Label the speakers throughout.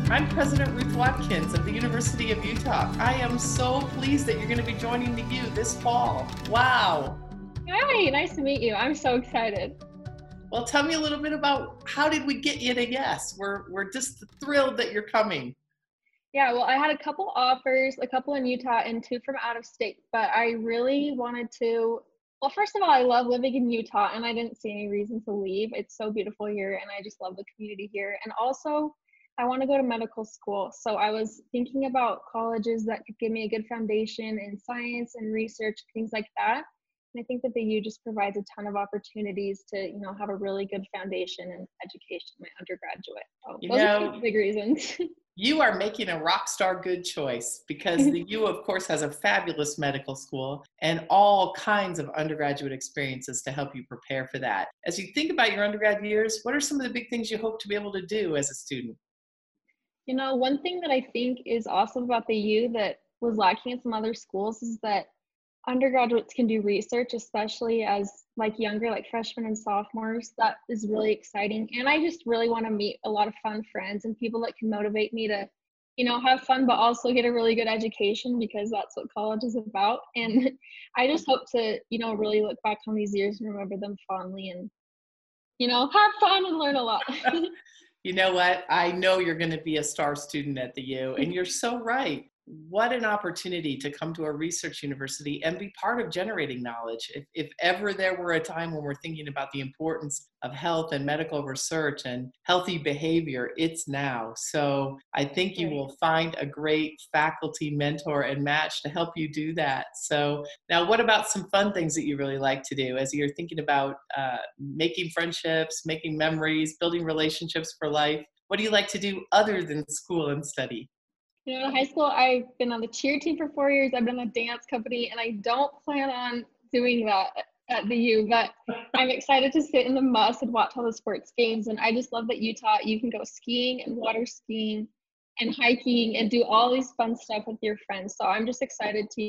Speaker 1: I'm President Ruth Watkins of the University of Utah. I am so pleased that you're going to be joining the U this fall. Wow.
Speaker 2: Hi, nice to meet you. I'm so excited.
Speaker 1: Well, tell me a little bit about how did we get you to yes? We're just thrilled that you're coming.
Speaker 2: Yeah, well, I had a couple offers, a couple in Utah and two from out of state, but I really wanted to. Well, first of all, I love living in Utah and I didn't see any reason to leave. It's so beautiful here and I just love the community here. And also, I want to go to medical school. So I was thinking about colleges that could give me a good foundation in science and research, things like that. And I think that the U just provides a ton of opportunities to, have a really good foundation in education, my undergraduate. So
Speaker 1: You
Speaker 2: those are
Speaker 1: know,
Speaker 2: two big reasons.
Speaker 1: you are making a rock star good choice because the U, of course, has a fabulous medical school and all kinds of undergraduate experiences to help you prepare for that. As you think about your undergrad years, what are some of the big things you hope to be able to do as a student?
Speaker 2: One thing that I think is awesome about the U that was lacking in some other schools is that undergraduates can do research, especially as like younger, like freshmen and sophomores. That is really exciting. And I just really want to meet a lot of fun friends and people that can motivate me to, have fun, but also get a really good education because that's what college is about. And I just hope to, really look back on these years and remember them fondly and, have fun and learn a lot.
Speaker 1: You know what? I know you're going to be a star student at the U, and you're so right. What an opportunity to come to a research university and be part of generating knowledge. If ever there were a time when we're thinking about the importance of health and medical research and healthy behavior, it's now. So I think you
Speaker 2: Right.
Speaker 1: will find a great faculty mentor and match to help you do that. So now, what about some fun things that you really like to do as you're thinking about making friendships, making memories, building relationships for life? What do you like to do other than school and study?
Speaker 2: In high school, I've been on the cheer team for 4 years. I've been on a dance company, and I don't plan on doing that at the U, but I'm excited to sit in the must and watch all the sports games. And I just love that Utah, you can go skiing and water skiing and hiking and do all these fun stuff with your friends. So I'm just excited to,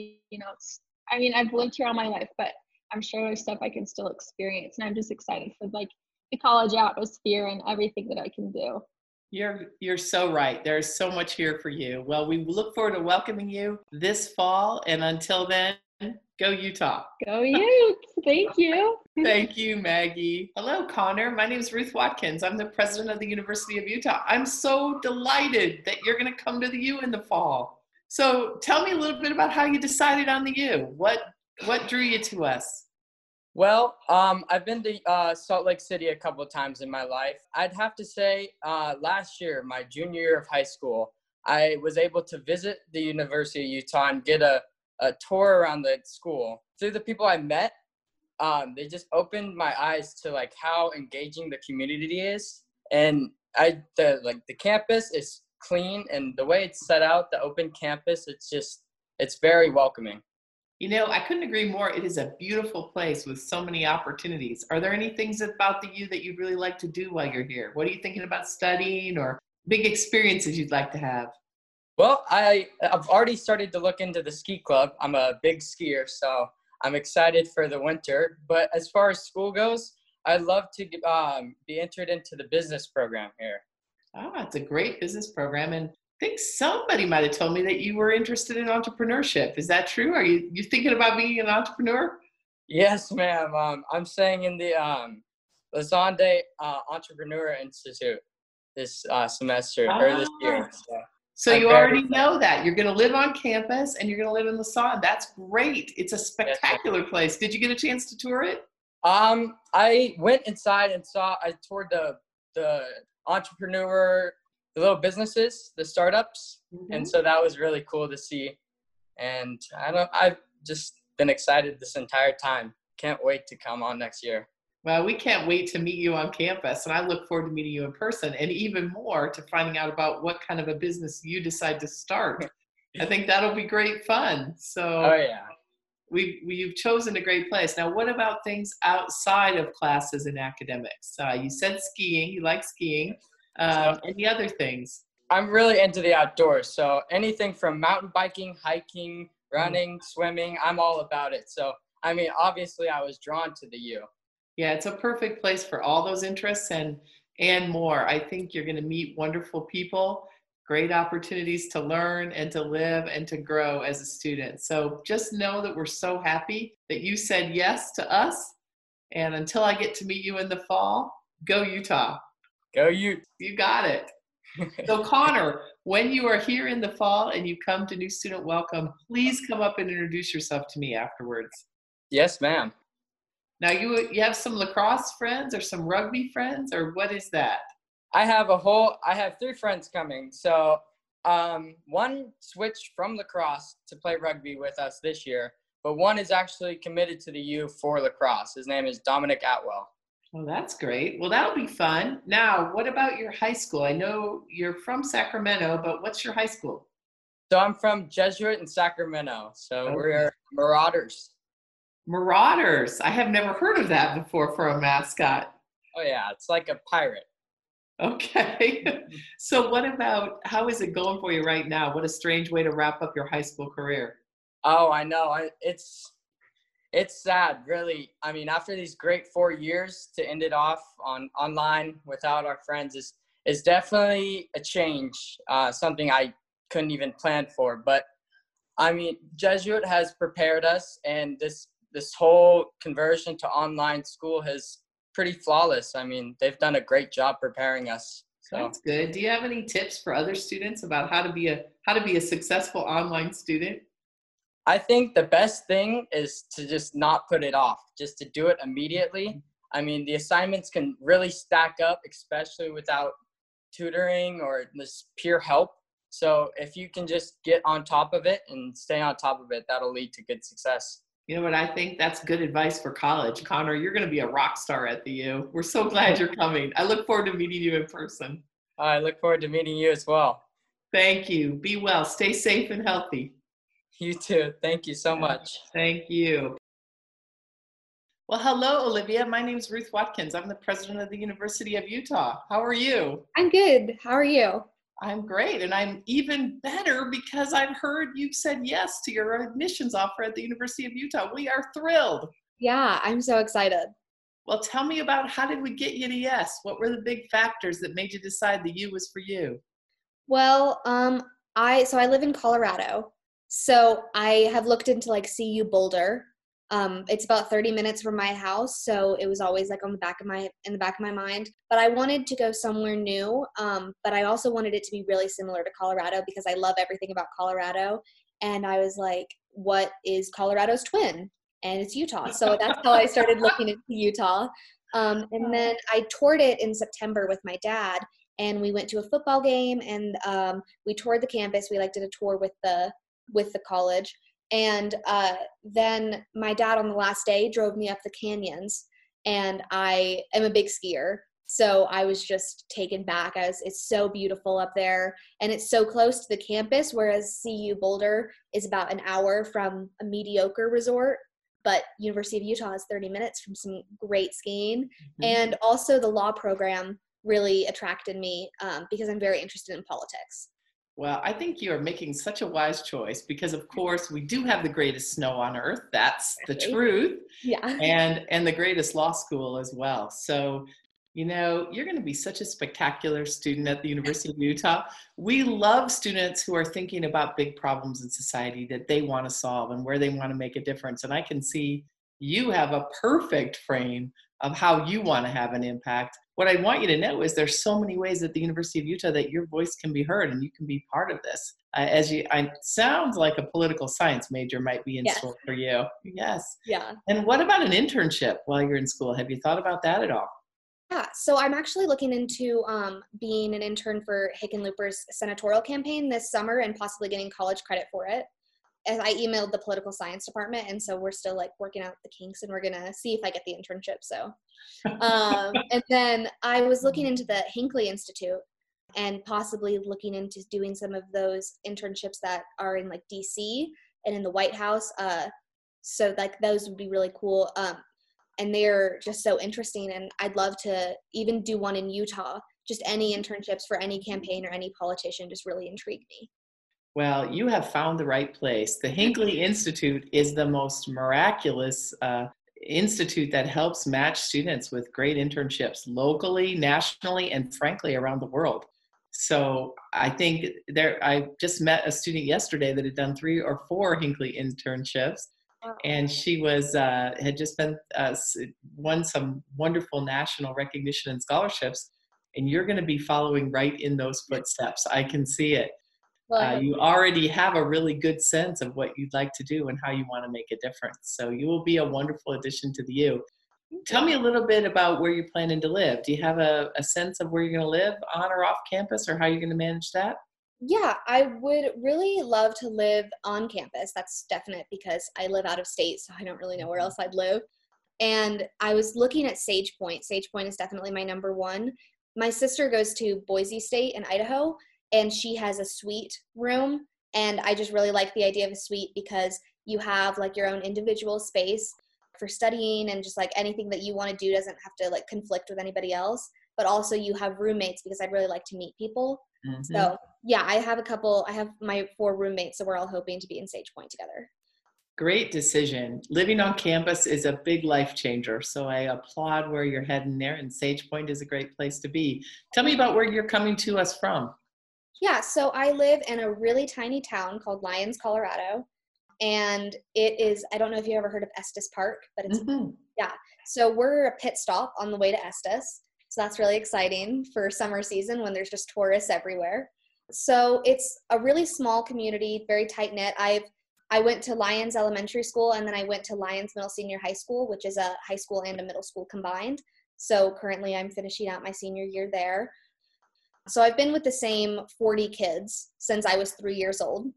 Speaker 2: I've lived here all my life, but I'm sure there's stuff I can still experience. And I'm just excited for like the college atmosphere and everything that I can do.
Speaker 1: You're so right. There's so much here for you. Well, we look forward to welcoming you this fall. And until then, go Utah.
Speaker 2: Go Utes! Thank you.
Speaker 1: Thank you, Maggie. Hello, Connor. My name is Ruth Watkins. I'm the president of the University of Utah. I'm so delighted that you're going to come to the U in the fall. So tell me a little bit about how you decided on the U. What drew you to us?
Speaker 3: Well, I've been to Salt Lake City a couple of times in my life. I'd have to say last year, my junior year of high school, I was able to visit the University of Utah and get a tour around the school. Through the people I met, they just opened my eyes to like how engaging the community is. And the campus is clean, and the way it's set out, the open campus, it's very welcoming.
Speaker 1: You know, I couldn't agree more. It is a beautiful place with so many opportunities. Are there any things about the U that you'd really like to do while you're here? What are you thinking about studying or big experiences you'd like to have?
Speaker 3: Well, I've already started to look into the ski club. I'm a big skier, so I'm excited for the winter. But as far as school goes, I'd love to be entered into the business program here.
Speaker 1: It's a great business program. And I think somebody might have told me that you were interested in entrepreneurship. Is that true? Are you thinking about being an entrepreneur?
Speaker 3: Yes, ma'am. I'm staying in the Lazande Entrepreneur Institute this semester or this year.
Speaker 1: So you already know that. You're going to live on campus and you're going to live in Lasan. That's great. It's a spectacular place. Did you get a chance to tour it?
Speaker 3: I went inside and I toured the entrepreneur, the little businesses, the startups. Mm-hmm. And so that was really cool to see. And I've just been excited this entire time. Can't wait to come on next year.
Speaker 1: Well, we can't wait to meet you on campus, and I look forward to meeting you in person, and even more to finding out about what kind of a business you decide to start. I think that'll be great fun. So
Speaker 3: yeah.
Speaker 1: You've chosen a great place. Now, what about things outside of classes and academics? You said skiing. You like skiing. Any other things?
Speaker 3: I'm really into the outdoors. So anything from mountain biking, hiking, running, swimming, I'm all about it. So, obviously I was drawn to the U.
Speaker 1: Yeah, it's a perfect place for all those interests and more. I think you're going to meet wonderful people. great opportunities to learn and to live and to grow as a student. So just know that we're so happy that you said yes to us. And until I get to meet you in the fall, go Utah.
Speaker 3: Go you.
Speaker 1: You got it. So Connor, when you are here in the fall and you come to New Student Welcome, please come up and introduce yourself to me afterwards.
Speaker 3: Yes, ma'am.
Speaker 1: Now you have some lacrosse friends or some rugby friends, or what is that?
Speaker 3: I have 3 friends coming. So one switched from lacrosse to play rugby with us this year, but one is actually committed to the U for lacrosse. His name is Dominic Atwell.
Speaker 1: Well, that's great. Well, that'll be fun. Now, what about your high school? I know you're from Sacramento, but what's your high school?
Speaker 3: So I'm from Jesuit in Sacramento. So
Speaker 1: Okay.
Speaker 3: we're Marauders.
Speaker 1: Marauders. I have never heard of that before for a mascot.
Speaker 3: Oh yeah, it's like a pirate.
Speaker 1: Okay. So how is it going for you right now? What a strange way to wrap up your high school career.
Speaker 3: Oh, I know. It's sad, really. I mean, after these great 4 years, to end it off online without our friends is definitely a change, something I couldn't even plan for. But I mean, Jesuit has prepared us, and this whole conversion to online school has pretty flawless. I mean, they've done a great job preparing us. So
Speaker 1: That's good. Do you have any tips for other students about how to be a successful online student?
Speaker 3: I think the best thing is to just not put it off, just to do it immediately. I mean, the assignments can really stack up, especially without tutoring or this peer help. So if you can just get on top of it and stay on top of it, that'll lead to good success.
Speaker 1: You know what? I think that's good advice for college. Connor, you're going to be a rock star at the U. We're so glad you're coming. I look forward to meeting you in person.
Speaker 3: I look forward to meeting you as well.
Speaker 1: Thank you. Be well. Stay safe and healthy.
Speaker 3: You too. Thank you so much.
Speaker 1: Thank you. Well, hello, Olivia. My name is Ruth Watkins. I'm the president of the University of Utah. How are you?
Speaker 4: I'm good. How are you?
Speaker 1: I'm great. And I'm even better because I've heard you've said yes to your admissions offer at the University of Utah. We are thrilled.
Speaker 4: Yeah, I'm so excited.
Speaker 1: Well, tell me about how did we get you to yes? What were the big factors that made you decide the U was for you?
Speaker 4: Well, I live in Colorado. So I have looked into like CU Boulder. It's about 30 minutes from my house, so it was always like in the back of my mind. But I wanted to go somewhere new, but I also wanted it to be really similar to Colorado because I love everything about Colorado. And I was like, what is Colorado's twin? And it's Utah. So that's how I started looking into Utah. And then I toured it in September with my dad, and we went to a football game, and we toured the campus. We did a tour with the college. And then my dad on the last day drove me up the canyons, and I am a big skier. So I was just taken back. It's so beautiful up there, and it's so close to the campus, whereas CU Boulder is about an hour from a mediocre resort. But University of Utah is 30 minutes from some great skiing. Mm-hmm. And also the law program really attracted me because I'm very interested in politics.
Speaker 1: Well, I think you are making such a wise choice because, of course, we do have the greatest snow on earth. That's the truth.
Speaker 4: Yeah.
Speaker 1: And the greatest law school as well. So, you're going to be such a spectacular student at the University of Utah. We love students who are thinking about big problems in society that they want to solve and where they want to make a difference. And I can see you have a perfect frame of how you want to have an impact. What I want you to know is there's so many ways at the University of Utah that your voice can be heard and you can be part of this. Sounds like a political science major might be in store for you. Yes.
Speaker 4: Yeah.
Speaker 1: And what about an internship while you're in school? Have you thought about that at all?
Speaker 4: Yeah, so I'm actually looking into being an intern for Hickenlooper's senatorial campaign this summer and possibly getting college credit for it. As I emailed the political science department, and so we're still working out the kinks, and we're gonna see if I get the internship. So, and then I was looking into the Hinckley Institute and possibly looking into doing some of those internships that are in DC and in the White House. So those would be really cool. And they're just so interesting, and I'd love to even do one in Utah. Just any internships for any campaign or any politician just really intrigue me.
Speaker 1: Well, you have found the right place. The Hinckley Institute is the most miraculous institute that helps match students with great internships locally, nationally, and frankly, around the world. So I think I just met a student yesterday that had done 3 or 4 Hinckley internships, and she was had just been won some wonderful national recognition and scholarships. And you're going to be following right in those footsteps. I can see it.
Speaker 4: Well,
Speaker 1: You already have a really good sense of what you'd like to do and how you want to make a difference. So you will be a wonderful addition to the U. Tell me a little bit about where you're planning to live. Do you have a sense of where you're going to live on or off campus, or how you're going to manage that?
Speaker 4: yeah, I would really love to live on campus. That's definite because I live out of state, so I don't really know where else I'd live. And I was looking at Sage Point. Sage Point is definitely my number one. My sister goes to Boise State in Idaho, and she has a suite room. And I just really like the idea of a suite because you have like your own individual space for studying, and just like anything that you want to do doesn't have to like conflict with anybody else. But also you have roommates because I'd really like to meet people.
Speaker 1: Mm-hmm.
Speaker 4: So yeah, I have my 4 roommates, so we're all hoping to be in Sage Point together.
Speaker 1: Great decision. Living on campus is a big life changer. So I applaud where you're heading there, and Sage Point is a great place to be. Tell me about where you're coming to us from.
Speaker 4: Yeah, so I live in a really tiny town called Lyons, Colorado. And it is, I don't know if you ever heard of Estes Park, but it's, yeah. So we're a pit stop on the way to Estes. So that's really exciting for summer season when there's just tourists everywhere. So it's a really small community, very tight knit. I went to Lyons Elementary School, and then I went to Lyons Middle Senior High School, which is a high school and a middle school combined. So currently I'm finishing out my senior year there. So I've been with the same 40 kids since I was 3 years old.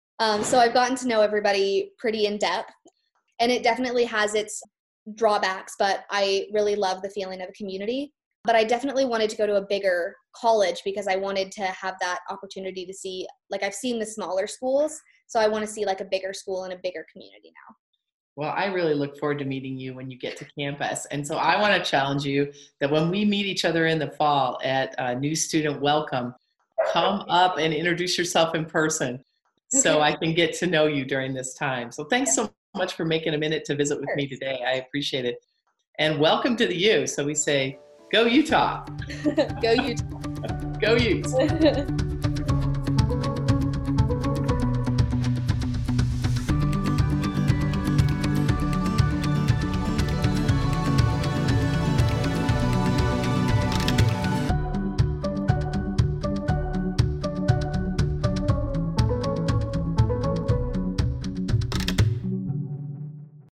Speaker 4: So I've gotten to know everybody pretty in depth, and it definitely has its drawbacks, but I really love the feeling of a community. But I definitely wanted to go to a bigger college because I wanted to have that opportunity to see, like I've seen the smaller schools, so I want to see like a bigger school and a bigger community now.
Speaker 1: Well, I really look forward to meeting you when you get to campus. And so I want to challenge you that when we meet each other in the fall at New Student Welcome, come up and introduce yourself in person so I can get to know you during this time. So thanks so much for making a minute to visit with me today. I appreciate it. And welcome to the U. So we say, go Utah.
Speaker 4: Go Utah.
Speaker 1: Go Utes.